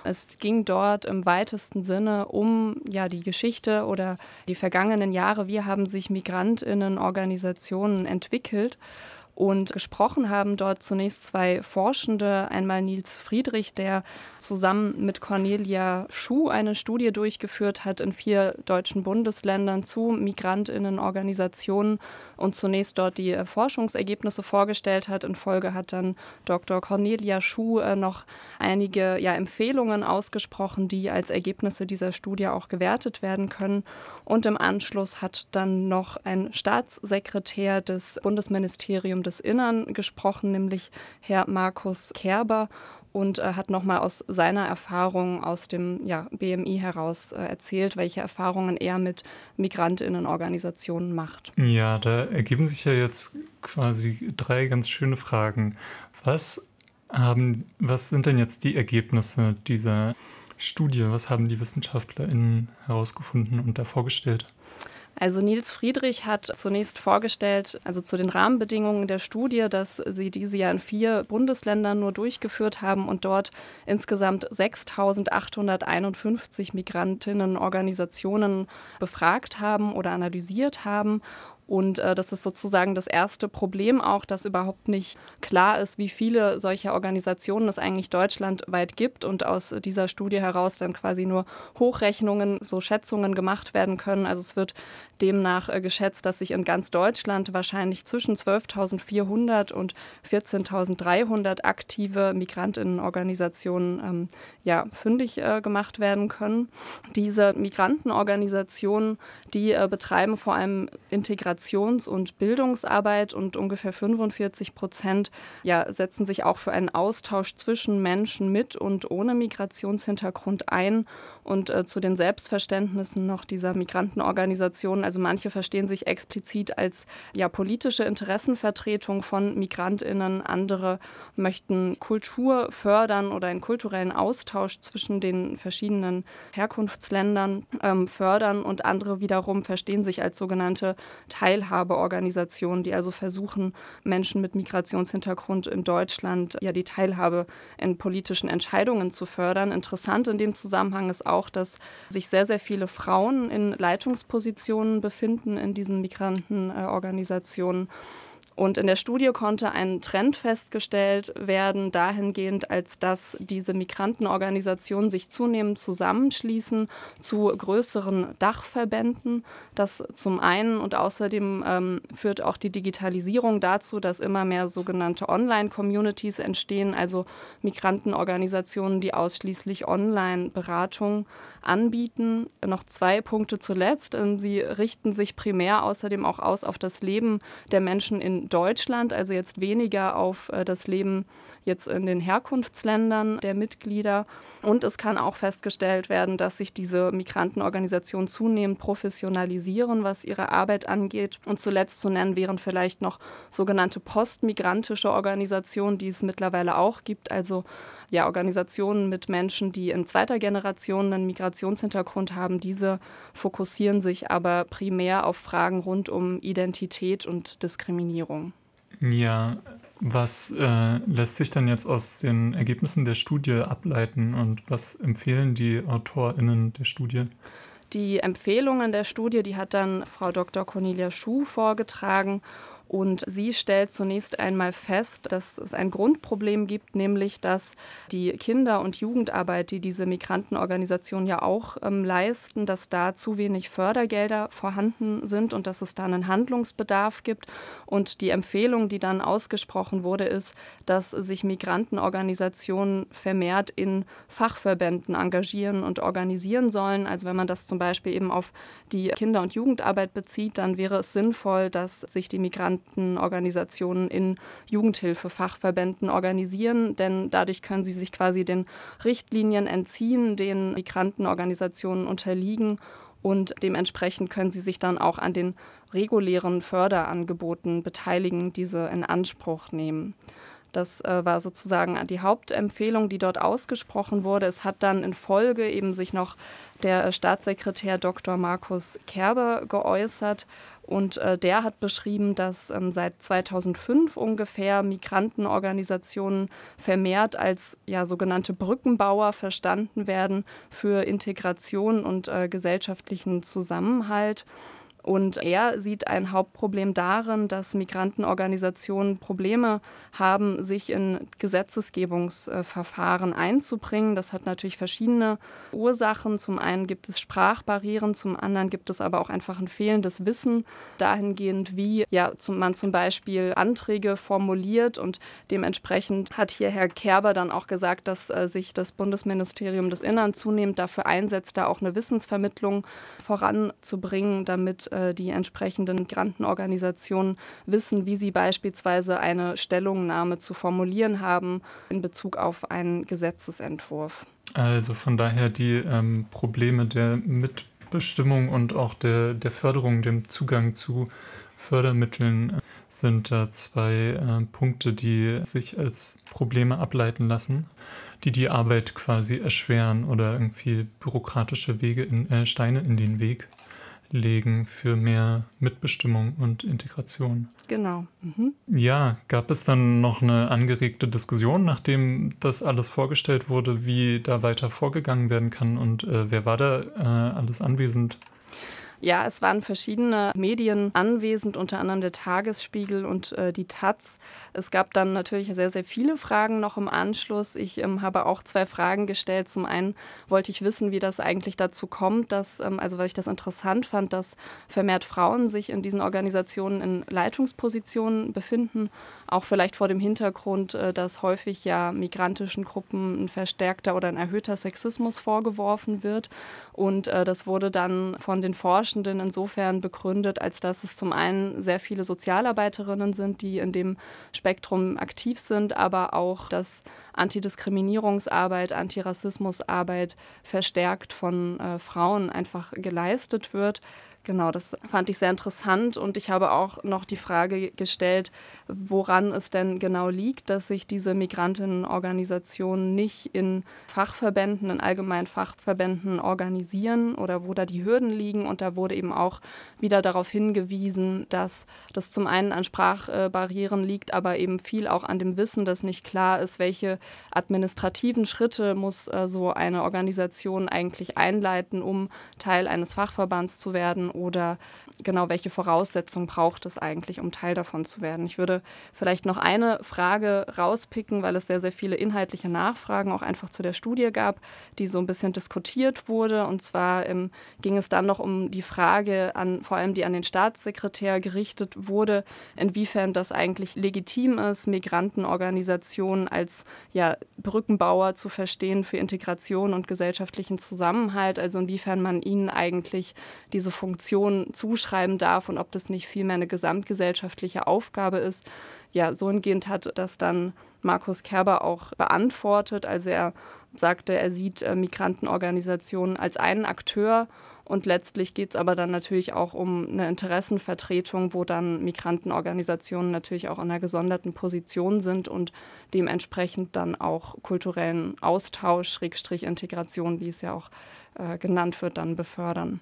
Es ging dort im weitesten Sinne um die Geschichte oder die vergangenen Jahre. Wie haben sich MigrantInnen-Organisationen entwickelt? Und gesprochen haben dort zunächst zwei Forschende, einmal Nils Friedrich, der zusammen mit Cornelia Schuh eine Studie durchgeführt hat in 4 deutschen Bundesländern zu MigrantInnen-Organisationen und zunächst dort die Forschungsergebnisse vorgestellt hat. In Folge hat dann Dr. Cornelia Schuh noch einige Empfehlungen ausgesprochen, die als Ergebnisse dieser Studie auch gewertet werden können. Und im Anschluss hat dann noch ein Staatssekretär des Bundesministeriums des Innern gesprochen, nämlich Herr Markus Kerber, und hat nochmal aus seiner Erfahrung aus dem BMI heraus erzählt, welche Erfahrungen er mit MigrantInnen-Organisationen macht. Ja, da ergeben sich ja jetzt quasi 3 ganz schöne Fragen. Was sind denn jetzt die Ergebnisse dieser Studie? Was haben die WissenschaftlerInnen herausgefunden und da vorgestellt? Also Nils Friedrich hat zunächst vorgestellt, also zu den Rahmenbedingungen der Studie, dass sie diese ja in 4 Bundesländern nur durchgeführt haben und dort insgesamt 6.851 Migrantinnen-Organisationen befragt haben oder analysiert haben. Und das ist sozusagen das erste Problem auch, dass überhaupt nicht klar ist, wie viele solcher Organisationen es eigentlich deutschlandweit gibt und aus dieser Studie heraus dann quasi nur Hochrechnungen, so Schätzungen gemacht werden können. Also es wird demnach geschätzt, dass sich in ganz Deutschland wahrscheinlich zwischen 12.400 und 14.300 aktive Migrantinnenorganisationen fündig gemacht werden können. Diese Migrantenorganisationen, die betreiben vor allem Integrations- und Bildungsarbeit und ungefähr 45% setzen sich auch für einen Austausch zwischen Menschen mit und ohne Migrationshintergrund ein. Und zu den Selbstverständnissen noch dieser Migrantenorganisationen, also manche verstehen sich explizit als politische Interessenvertretung von MigrantInnen, andere möchten Kultur fördern oder einen kulturellen Austausch zwischen den verschiedenen Herkunftsländern fördern und andere wiederum verstehen sich als sogenannte Teilhabeorganisationen, die also versuchen, Menschen mit Migrationshintergrund in Deutschland die Teilhabe in politischen Entscheidungen zu fördern. Interessant in dem Zusammenhang ist auch, dass sich sehr, sehr viele Frauen in Leitungspositionen befinden in diesen Migrantenorganisationen. Und in der Studie konnte ein Trend festgestellt werden, dahingehend, als dass diese Migrantenorganisationen sich zunehmend zusammenschließen zu größeren Dachverbänden. Das zum einen und außerdem führt auch die Digitalisierung dazu, dass immer mehr sogenannte Online-Communities entstehen, also Migrantenorganisationen, die ausschließlich Online-Beratung anbieten. Noch 2 Punkte zuletzt. Sie richten sich primär außerdem auch aus auf das Leben der Menschen in Deutschland, also jetzt weniger auf das Leben jetzt in den Herkunftsländern der Mitglieder. Und es kann auch festgestellt werden, dass sich diese Migrantenorganisationen zunehmend professionalisieren, was ihre Arbeit angeht. Und zuletzt zu nennen wären vielleicht noch sogenannte postmigrantische Organisationen, die es mittlerweile auch gibt, also Organisationen mit Menschen, die in 2. Generation einen Migrationshintergrund haben. Diese fokussieren sich aber primär auf Fragen rund um Identität und Diskriminierung. Ja, was lässt sich dann jetzt aus den Ergebnissen der Studie ableiten und was empfehlen die AutorInnen der Studie? Die Empfehlungen der Studie, die hat dann Frau Dr. Cornelia Schuh vorgetragen. Und sie stellt zunächst einmal fest, dass es ein Grundproblem gibt, nämlich dass die Kinder- und Jugendarbeit, die diese Migrantenorganisationen ja auch leisten, dass da zu wenig Fördergelder vorhanden sind und dass es da einen Handlungsbedarf gibt. Und die Empfehlung, die dann ausgesprochen wurde, ist, dass sich Migrantenorganisationen vermehrt in Fachverbänden engagieren und organisieren sollen. Also wenn man das zum Beispiel eben auf die Kinder- und Jugendarbeit bezieht, dann wäre es sinnvoll, dass sich die Migrantenorganisationen in Jugendhilfefachverbänden organisieren, denn dadurch können sie sich quasi den Richtlinien entziehen, den Migrantenorganisationen unterliegen und dementsprechend können sie sich dann auch an den regulären Förderangeboten beteiligen, diese in Anspruch nehmen. Das war sozusagen die Hauptempfehlung, die dort ausgesprochen wurde. Es hat dann in Folge eben sich noch der Staatssekretär Dr. Markus Kerber geäußert und der hat beschrieben, dass seit 2005 ungefähr Migrantenorganisationen vermehrt als sogenannte Brückenbauer verstanden werden für Integration und gesellschaftlichen Zusammenhalt. Und er sieht ein Hauptproblem darin, dass Migrantenorganisationen Probleme haben, sich in Gesetzgebungsverfahren einzubringen. Das hat natürlich verschiedene Ursachen. Zum einen gibt es Sprachbarrieren, zum anderen gibt es aber auch einfach ein fehlendes Wissen dahingehend, wie man zum Beispiel Anträge formuliert. Und dementsprechend hat hier Herr Kerber dann auch gesagt, dass sich das Bundesministerium des Innern zunehmend dafür einsetzt, da auch eine Wissensvermittlung voranzubringen, damit die entsprechenden Migrantenorganisationen wissen, wie sie beispielsweise eine Stellungnahme zu formulieren haben in Bezug auf einen Gesetzesentwurf. Also von daher die Probleme der Mitbestimmung und auch der Förderung, dem Zugang zu Fördermitteln sind da zwei Punkte, die sich als Probleme ableiten lassen, die Arbeit quasi erschweren oder irgendwie bürokratische Steine in den Weg legen für mehr Mitbestimmung und Integration. Genau. Ja, gab es dann noch eine angeregte Diskussion, nachdem das alles vorgestellt wurde, wie da weiter vorgegangen werden kann und wer war da alles anwesend? Ja, es waren verschiedene Medien anwesend, unter anderem der Tagesspiegel und die taz. Es gab dann natürlich sehr, sehr viele Fragen noch im Anschluss. Ich habe auch 2 Fragen gestellt. Zum einen wollte ich wissen, wie das eigentlich dazu kommt, dass, weil ich das interessant fand, dass vermehrt Frauen sich in diesen Organisationen in Leitungspositionen befinden. Auch vielleicht vor dem Hintergrund, dass häufig migrantischen Gruppen ein verstärkter oder ein erhöhter Sexismus vorgeworfen wird. Und das wurde dann von den Forschenden insofern begründet, als dass es zum einen sehr viele Sozialarbeiterinnen sind, die in dem Spektrum aktiv sind, aber auch, dass Antidiskriminierungsarbeit, Antirassismusarbeit verstärkt von Frauen einfach geleistet wird. Genau, das fand ich sehr interessant und ich habe auch noch die Frage gestellt, woran es denn genau liegt, dass sich diese Migrantinnenorganisationen nicht in Fachverbänden, in allgemeinen Fachverbänden organisieren oder wo da die Hürden liegen. Und da wurde eben auch wieder darauf hingewiesen, dass das zum einen an Sprachbarrieren liegt, aber eben viel auch an dem Wissen, dass nicht klar ist, welche administrativen Schritte muss so eine Organisation eigentlich einleiten, um Teil eines Fachverbands zu werden. Oder genau, welche Voraussetzungen braucht es eigentlich, um Teil davon zu werden? Ich würde vielleicht noch eine Frage rauspicken, weil es sehr, sehr viele inhaltliche Nachfragen auch einfach zu der Studie gab, die so ein bisschen diskutiert wurde. Und zwar ging es dann noch um die Frage, vor allem die an den Staatssekretär gerichtet wurde, inwiefern das eigentlich legitim ist, Migrantenorganisationen als Brückenbauer zu verstehen für Integration und gesellschaftlichen Zusammenhalt. Also inwiefern man ihnen eigentlich diese Funktion zuschreiben darf und ob das nicht vielmehr eine gesamtgesellschaftliche Aufgabe ist. Ja, so hingehend hat das dann Markus Kerber auch beantwortet. Also er sagte, er sieht Migrantenorganisationen als einen Akteur und letztlich geht es aber dann natürlich auch um eine Interessenvertretung, wo dann Migrantenorganisationen natürlich auch in einer gesonderten Position sind und dementsprechend dann auch kulturellen Austausch, Integration, wie es ja auch genannt wird, dann befördern.